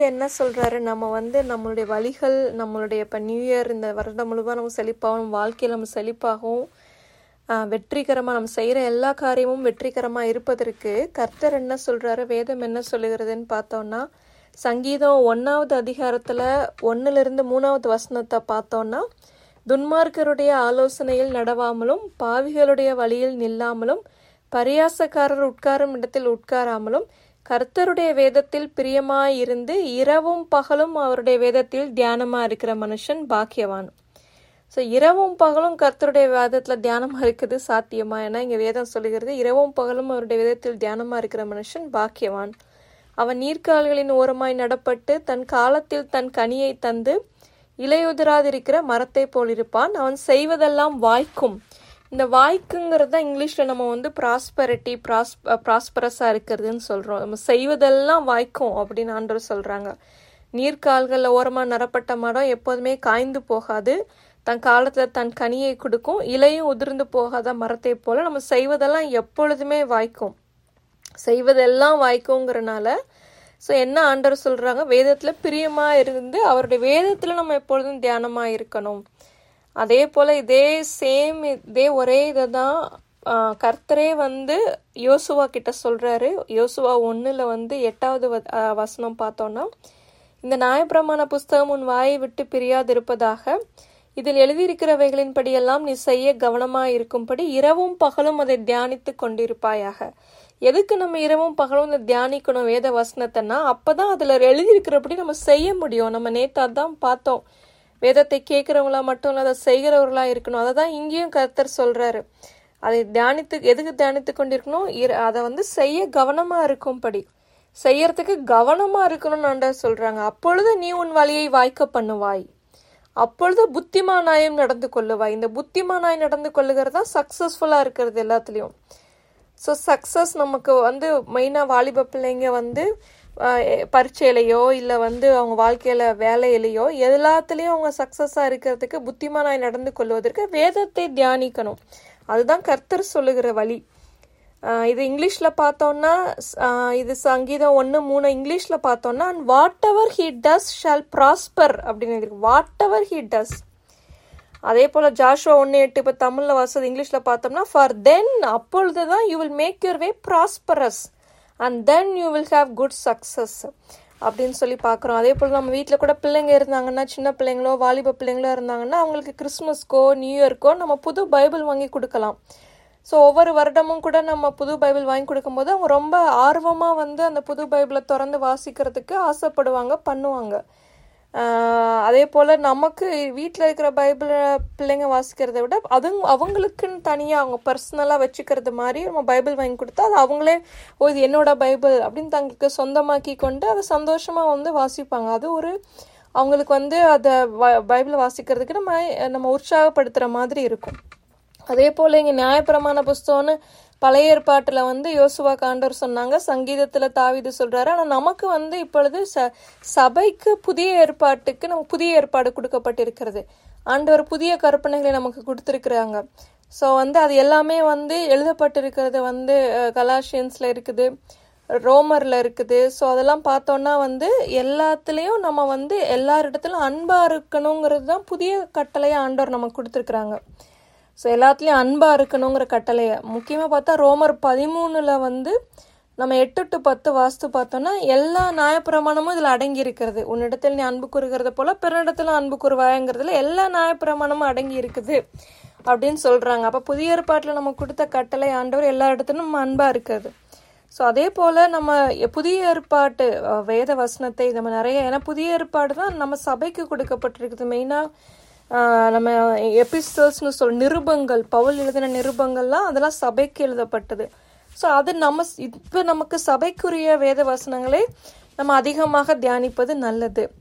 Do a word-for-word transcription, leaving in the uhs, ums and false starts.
என்ன சொல்றாரு, நம்ம வந்து நம்மளுடைய வழிகள், நம்மளுடைய இப்போ நியூ இயர் இந்த வருடம் முழுவதும் நம்ம செழிப்பாகவும், வாழ்க்கையில் நம்ம செழிப்பாகவும் ஆஹ் வெற்றிகரமாக நம்ம செய்கிற எல்லா காரியமும் வெற்றிகரமாக இருப்பதற்கு கர்த்தர் என்ன சொல்றாரு, வேதம் என்ன சொல்லுகிறதுன்னு பார்த்தோம்னா, சங்கீதம் ஒன்றாவது அதிகாரத்தில் ஒன்றுலேருந்து மூணாவது வசனத்தை பார்த்தோம்னா, துன்மார்க்கருடைய ஆலோசனையில் நடவாமலும் பாவிகளுடைய வழியில் நில்லாமலும் பரியாசக்காரர் உட்காரும் இடத்தில் உட்காராமலும் கர்த்தருடைய வேதத்தில் பிரியமாயிருந்து இரவும் பகலும் அவருடைய வேதத்தில் தியானமாக இருக்கிற மனுஷன் பாக்கியவான். ஸோ இரவும் பகலும் கர்த்தருடைய வேதத்தில் தியானமாக இருக்குது சாத்தியமா? ஏன்னா இங்கே வேதம் சொல்லுகிறது, இரவும் பகலும் அவருடைய வேதத்தில் தியானமாக இருக்கிற மனுஷன் பாக்கியவான். அவன் நீர்க்கால்களின் ஓரமாய் நடப்பட்டு தன் காலத்தில் தன் கனியை தந்து இலையுதிராதிருக்கிற மரத்தை போல் இருப்பான். அவன் செய்வதெல்லாம் வாய்க்கும். இந்த வாய்க்குங்கிறது தான் இங்கிலீஷில் நம்ம வந்து ப்ராஸ்பரிட்டி ப்ராஸ் ப்ராஸ்பரஸாக இருக்கிறதுன்னு சொல்கிறோம். நம்ம செய்வதெல்லாம் வாய்க்கும் அப்படின்னு ஆண்டவர் சொல்கிறாங்க. நீர்க்கால்களில் ஓரமாக நடப்பட்ட மரம் எப்போதுமே காய்ந்து போகாது, தன் காலத்தில் தன் கனியை கொடுக்கும், இலையும் உதிர்ந்து போகாத மரத்தை போல் நம்ம செய்வதெல்லாம் எப்பொழுதுமே வாய்க்கும். செய்வதெல்லாம் வாய்க்குங்கிறனால ஸோ என்ன ஆண்டவர் சொல்கிறாங்க, வேதத்தில் பிரியமாக இருந்து அவருடைய வேதத்தில் நம்ம எப்பொழுதும் தியானமாக இருக்கணும். அதே போல் இதே சேம் இதே ஒரே இதை தான் கர்த்தரே வந்து யோசுவா கிட்ட சொல்கிறாரு. யோசுவா ஒன்றில் வந்து எட்டாவது வ வசனம் பார்த்தோன்னா, இந்த நியாயப்பிரமாண புஸ்தகம் உன் வாயை விட்டு பிரியாதிருப்பதாக, இதில் எழுதியிருக்கிறவைகளின் படியெல்லாம் நீ செய்ய கவனமாக இருக்கும்படி இரவும் பகலும் அதை தியானித்து கொண்டிருப்பாயாக. எதுக்கு நம்ம இரவும் பகலும் அதை தியானிக்கணும் வேத வசனத்தைன்னா, அப்போ தான் அதில் எழுதியிருக்கிறபடி நம்ம செய்ய முடியும். நம்ம நேற்று அதான் பார்த்தோம், வேதத்தை கேட்குறவங்களா மட்டும் இல்லை, அதை செய்கிறவர்களா இருக்கணும். அதை தான் இங்கேயும் கர்த்தர் சொல்கிறாரு. அதை தியானித்து எதுக்கு தியானித்து கொண்டிருக்கணும், அதை வந்து செய்ய கவனமாக இருக்கும்படி, செய்யறதுக்கு கவனமாக இருக்கணும்னு ஆண்டவர் சொல்கிறாங்க. அப்பொழுது நீ உன் வழியை வாய்க்க பண்ணுவாய், அப்பொழுது புத்திமானாயும் நடந்து கொள்ளுவாய். இந்த புத்திமானாய் நடந்து கொள்ளுகிறது தான் சக்ஸஸ்ஃபுல்லாக இருக்கிறது எல்லாத்துலேயும். ஸோ சக்ஸஸ் நமக்கு வந்து மெயினாக வாலிப பிள்ளைங்க வந்து பரீட்சையிலையோ இல்லை வந்து அவங்க வாழ்க்கையில் வேலையிலையோ எல்லாத்துலேயும் அவங்க சக்ஸஸாக இருக்கிறதுக்கு புத்திமானாய் நடந்து கொள்வதற்கு வேதத்தை தியானிக்கணும். அதுதான் கர்த்தர் சொல்லுகிற வழி. இது இங்கிலீஷில் பார்த்தோன்னா, இது சங்கீதம் ஒன்று மூணு இங்கிலீஷில் பார்த்தோன்னா, and whatever he does shall prosper அப்படின்னு இருக்கு. Whatever he does. அதே போல் ஜாஷுவா ஒன்று எட்டு இப்போ தமிழில் வசதி இங்கிலீஷில் பார்த்தோம்னா, ஃபார் தென் அப்பொழுது தான் you will make your way prosperous and then you will have good success அப்படின்னு சொல்லி பார்க்குறோம். அதே போல் நம்ம வீட்டில் கூட பிள்ளைங்க இருந்தாங்கன்னா, சின்ன பிள்ளைங்களோ வாலிப பிள்ளைங்களோ இருந்தாங்கன்னா, அவங்களுக்கு கிறிஸ்மஸ்க்கோ நியூ இயர்க்கோ நம்ம புது பைபிள் வாங்கி கொடுக்கலாம். ஸோ ஒவ்வொரு வருடமும் கூட நம்ம புது பைபிள் வாங்கி கொடுக்கும்போது அவங்க ரொம்ப ஆர்வமாக வந்து அந்த புது பைபிளை திறந்து வாசிக்கிறதுக்கு ஆசைப்படுவாங்க, பண்ணுவாங்க. அதே போல் நமக்கு வீட்டில் இருக்கிற பைபிளை பிள்ளைங்க வாசிக்கிறத விட அது அவங்களுக்குன்னு தனியாக அவங்க பர்சனலாக வச்சுக்கிறது மாதிரி நம்ம பைபிள் வாங்கி கொடுத்தா அது அவங்களே ஓ இது என்னோட பைபிள் அப்படின்னு தங்களுக்கு சொந்தமாக்கி கொண்டு அதை சந்தோஷமாக வந்து வாசிப்பாங்க. அது ஒரு அவங்களுக்கு வந்து அதை பைபிளை வாசிக்கிறதுக்கு நம்ம நம்ம உற்சாகப்படுத்துகிற மாதிரி இருக்கும். அதே போல் இங்கே நியாயப்பிரமாண புஸ்தகம்னு பழைய ஏற்பாட்டில் வந்து யோசுவா ஆண்டவர் சொன்னாங்க, சங்கீதத்தில் தாவீது சொல்கிறாரு. ஆனால் நமக்கு வந்து இப்பொழுது ச சபைக்கு புதிய ஏற்பாட்டுக்கு நமக்கு புதிய ஏற்பாடு கொடுக்கப்பட்டிருக்கிறது. ஆண்டவர் புதிய கற்பனைகளை நமக்கு கொடுத்துருக்குறாங்க. ஸோ வந்து அது எல்லாமே வந்து எழுதப்பட்டிருக்கிறது வந்து கலாஷியன்ஸில் இருக்குது, ரோமரில் இருக்குது. ஸோ அதெல்லாம் பார்த்தோன்னா வந்து எல்லாத்துலேயும் நம்ம வந்து எல்லாரிடத்துலையும் அன்பாக இருக்கணுங்கிறது தான் புதிய கட்டளையை ஆண்டவர் நமக்கு கொடுத்துருக்குறாங்க. ஸோ எல்லாத்துலேயும் அன்பாக இருக்கணுங்கிற கட்டளையை முக்கியமாக பார்த்தா ரோமர் பதிமூணில் வந்து நம்ம எட்டு டு பத்து வாஸ்து பார்த்தோன்னா எல்லா நியாயப்பிரமாணமும் இதில் அடங்கி இருக்கிறது. உன்னிடத்தில் நீ அன்பு கூறுகிறத போல் பிறனிடத்துல அன்பு கூறுவாயங்கிறதுல எல்லா நியாயப்பிரமாணமும் அடங்கி இருக்குது அப்படின்னு சொல்கிறாங்க. அப்போ புதிய ஏற்பாட்டில் நம்ம கொடுத்த கட்டளை ஆண்டவர் எல்லா இடத்துலையும் நம்ம அன்பாக இருக்கிறது. ஸோ அதே போல் நம்ம புதிய ஏற்பாட்டு வேத வசனத்தை நம்ம நிறைய, ஏன்னா புதிய ஏற்பாடு தான் நம்ம சபைக்கு கொடுக்கப்பட்டிருக்குது. மெயினாக நம்ம எபிஸ்டல்ஸ்னு சொல் நிருபங்கள், பவுல் எழுதின நிருபங்கள்லாம் அதெல்லாம் சபைக்கு எழுதப்பட்டது. ஸோ அது நம்ம இப்போ நமக்கு சபைக்குரிய வேத வசனங்களே நம்ம அதிகமாக தியானிப்பது நல்லது.